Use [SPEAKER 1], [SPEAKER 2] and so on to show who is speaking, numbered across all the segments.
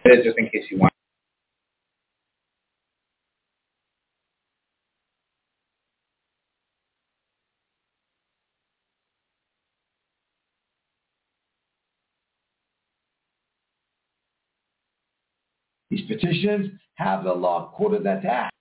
[SPEAKER 1] just in case you want.
[SPEAKER 2] These petitions have the law quoted that tax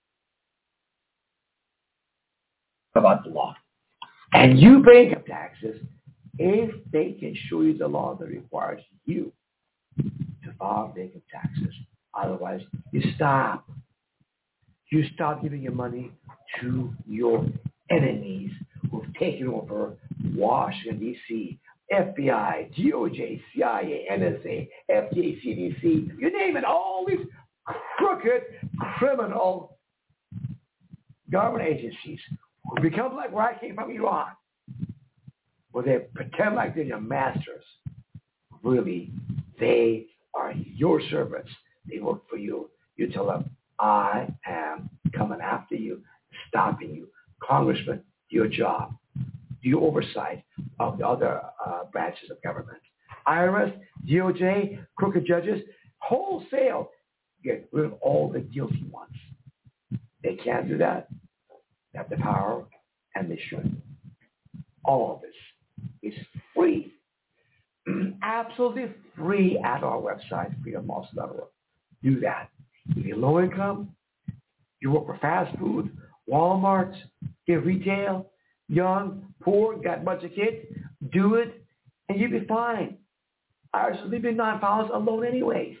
[SPEAKER 2] about the law. And you pay income taxes if they can show you the law that requires you to file income taxes. Otherwise, you stop. You stop giving your money to your enemies who've taken over Washington, D.C., FBI, DOJ, CIA, NSA, FDA, CDC, you name it, all these crooked, criminal government agencies who become like where I came from, Iran, where they pretend like they're your masters. Really, they are your servants. They work for you. You tell them, I am coming after you, stopping you. Congressman, your job. Do your oversight of the other branches of government. IRS, DOJ, crooked judges, wholesale, get rid of all the guilty ones. They can't do that. They have the power, and they should. All of this is free. Absolutely free at our website, freedommosque.org. Do that. If you're low income, you work for fast food, Walmart, you're retail, young, poor, got a bunch of kids, do it, and you'll be fine. Ours will leave you non-filers alone anyways.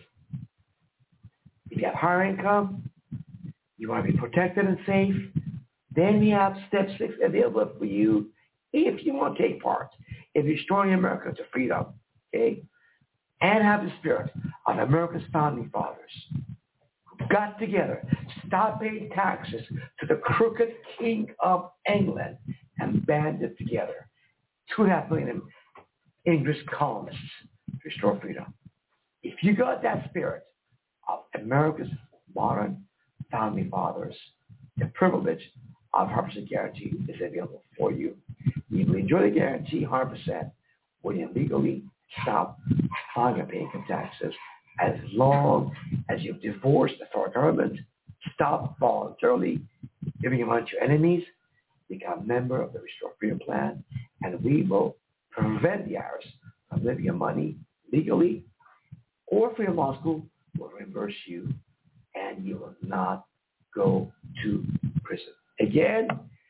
[SPEAKER 2] If you have higher income, you want to be protected and safe, then we have step 6 available for you if you want to take part in restoring America to freedom, okay? And have the spirit of America's founding fathers who got together, stopped paying taxes to the crooked king of England, and banded together 2.5 million English colonists to restore freedom. If you got that spirit of America's modern founding fathers, the privilege of 100% guarantee is available for you. You will enjoy the guarantee 100% when you legally stop filing and paying income taxes as long as you've divorced the federal government, stop voluntarily giving your money to your enemies, become a member of the Restore Freedom Plan, and we will prevent the IRS from living your money legally, or Freedom Law School will reimburse you, and you will not go to prison. Again,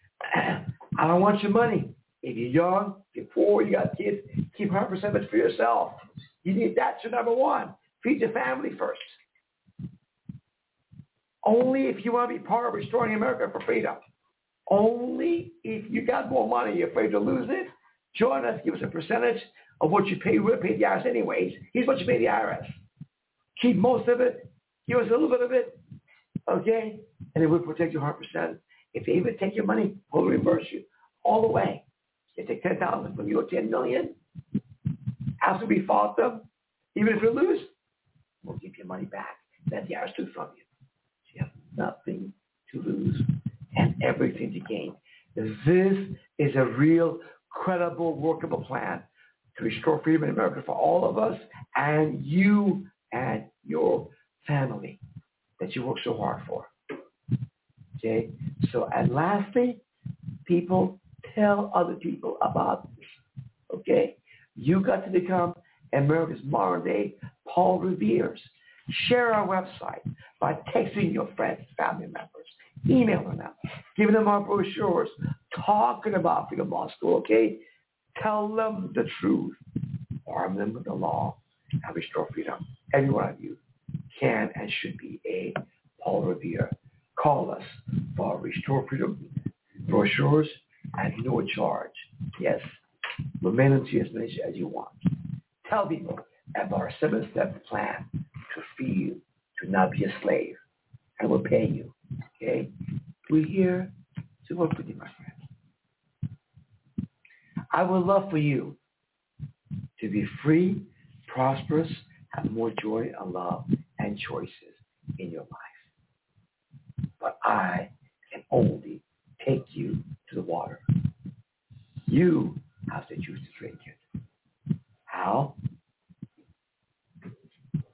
[SPEAKER 2] I don't want your money. If you're young, if you're poor, you got kids, keep 100% of it for yourself. You need that's your number one. Feed your family first. Only if you want to be part of restoring America for freedom. Only if you got more money, you're afraid to lose it, join us, give us a percentage of what you pay. We'll pay the IRS anyways. Here's what you pay the IRS. Keep most of it. Give us a little bit of it. Okay? And it will protect you 100%. If they even take your money, we'll reimburse you all the way. They take $10,000 from you or $10 million. After we fought them, even if you lose, we'll give your money back. That the IRS took from you. So you have nothing to lose and everything to gain. This is a real, credible, workable plan to restore freedom in America for all of us and you and your family that you work so hard for. Okay? So, and lastly, people, tell other people about this. Okay? You got to become America's modern day Paul Revere's. Share our website by texting your friends, family members, emailing them, giving them our brochures, talking about Freedom Law School, okay? Tell them the truth. Arm them with the law and restore freedom. Every one of you can and should be a Paul Revere. Call us for Restore Freedom brochures at no charge. Yes, remain until as many as you want. Tell people about our 7-step plan to free you to not be a slave, and we'll pay you. Okay? We're here to work with you, my friends. I would love for you to be free, prosperous, have more joy and love and choices in your life. But I can only take you to the water. You have to choose to drink it. How?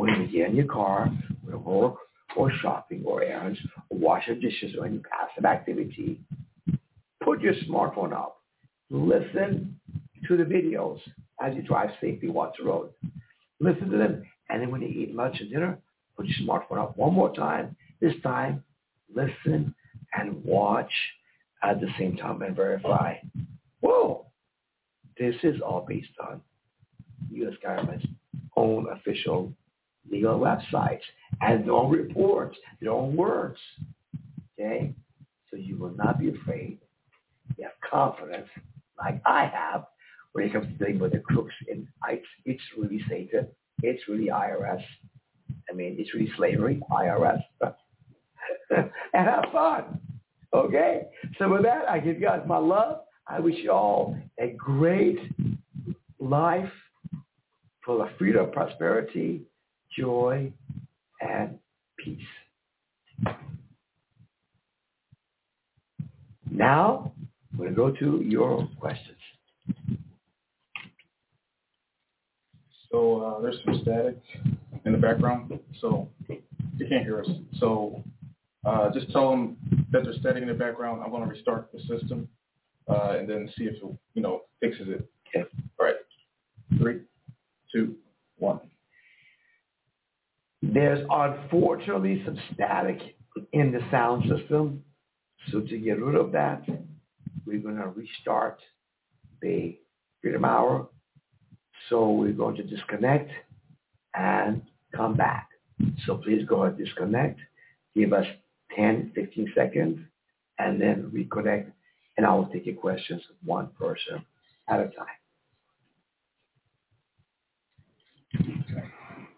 [SPEAKER 2] when you get in your car, to work or shopping or errands or washing dishes or any passive activity, put your smartphone up. Listen to the videos as you drive safely, watch the road. Listen to them. And then when you eat lunch and dinner, put your smartphone up one more time. This time, listen and watch at the same time and verify. Whoa! This is all based on U.S. government's own official legal websites and their own reports, their own words. Okay? So you will not be afraid. You have confidence, like I have, when it comes to dealing with the crooks. And it's really Satan. It's really IRS. I mean, it's really slavery, IRS. And have fun. Okay? So with that, I give you guys my love. I wish you all a great life full of freedom, prosperity, joy, and peace. Now, we're going to go to your questions.
[SPEAKER 1] So there's some static in the background, so you can't hear us. So just tell them that there's static in the background. I'm going to restart the system and then see if it, fixes it.
[SPEAKER 2] Okay.
[SPEAKER 1] All right. 3, 2, 1.
[SPEAKER 2] There's unfortunately some static in the sound system. So to get rid of that, we're going to restart the Freedom Hour. So we're going to disconnect and come back. So please go ahead and disconnect. Give us 10, 15 seconds, and then reconnect. And I will take your questions one person at a time.
[SPEAKER 1] Okay.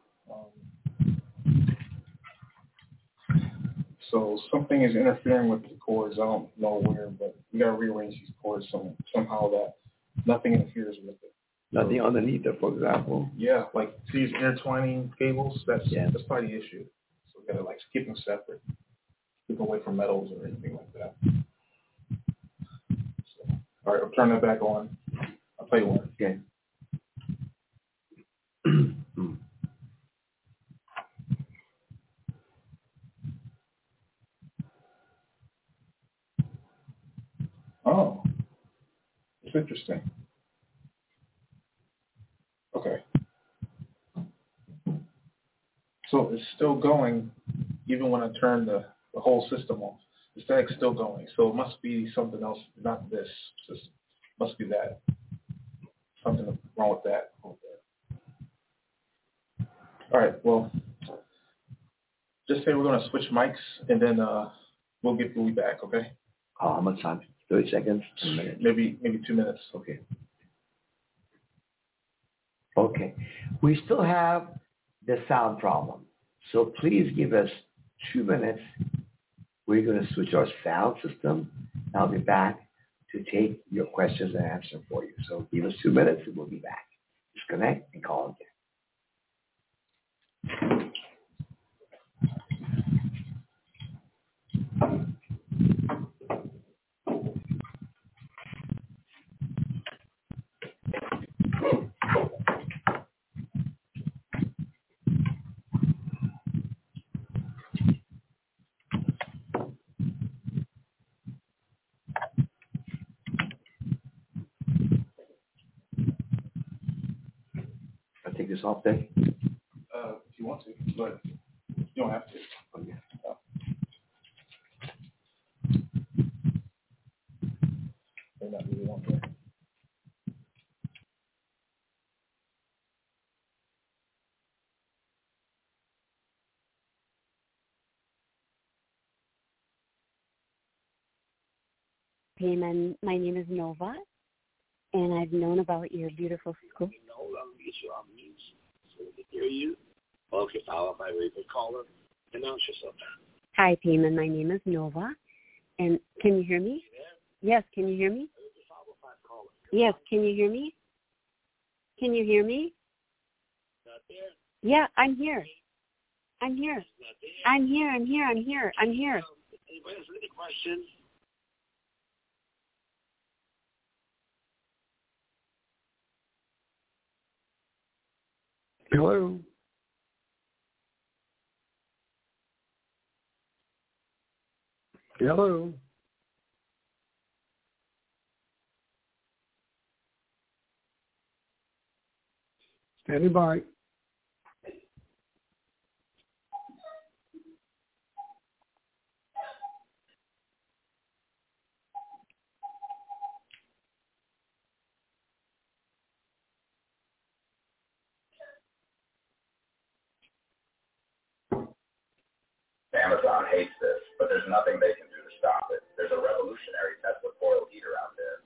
[SPEAKER 1] So something is interfering with the cords. I don't know where, but we got to rearrange these cords somehow that nothing interferes with it.
[SPEAKER 2] Nothing underneath it, for example?
[SPEAKER 1] Yeah, like these intertwining cables, that's probably the issue. So we got to keep them separate. Keep away from metals or anything like that. So, all right, I'll turn that back on. I'll tell you what.
[SPEAKER 2] Okay.
[SPEAKER 1] Oh, it's interesting. Okay. So it's still going even when I turn the whole system off. The static's still going. So it must be something else, not this system. It must be that. Something wrong with that. All right, well, just say we're going to switch mics, and then we'll get Louis back, okay?
[SPEAKER 2] How much time? 30 seconds? 2 minutes?
[SPEAKER 1] Maybe 2 minutes.
[SPEAKER 2] Okay. Okay. We still have the sound problem. So please give us 2 minutes. We're going to switch our sound system. I'll be back to take your questions and answer them for you. So give us 2 minutes and we'll be back. Disconnect and call again. I'll take this off there.
[SPEAKER 1] If you want to, but you don't have to.
[SPEAKER 2] Okay.
[SPEAKER 1] May not really want to.
[SPEAKER 3] Payman, my name is Nova, and I've known about your beautiful school.
[SPEAKER 4] So we can hear you. Okay, follow up by repeat caller. Announce yourself.
[SPEAKER 3] Hi, Payman, my name is Nova, and can you hear me? Yes, can you hear me? Yes, can you hear me? Can you hear me?
[SPEAKER 4] Not there.
[SPEAKER 3] Yeah, I'm here. I'm here.
[SPEAKER 4] Not there.
[SPEAKER 3] I'm here. I'm here. I'm here. I'm here.
[SPEAKER 4] Anybody has any questions?
[SPEAKER 2] Hello.
[SPEAKER 5] Hello. Standing by.
[SPEAKER 6] Amazon hates this, but there's nothing they can do to stop it. There's a revolutionary Tesla coil heater out there.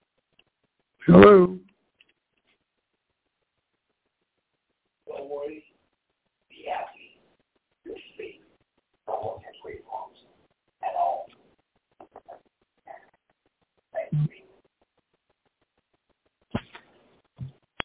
[SPEAKER 5] Hello.
[SPEAKER 4] Don't worry.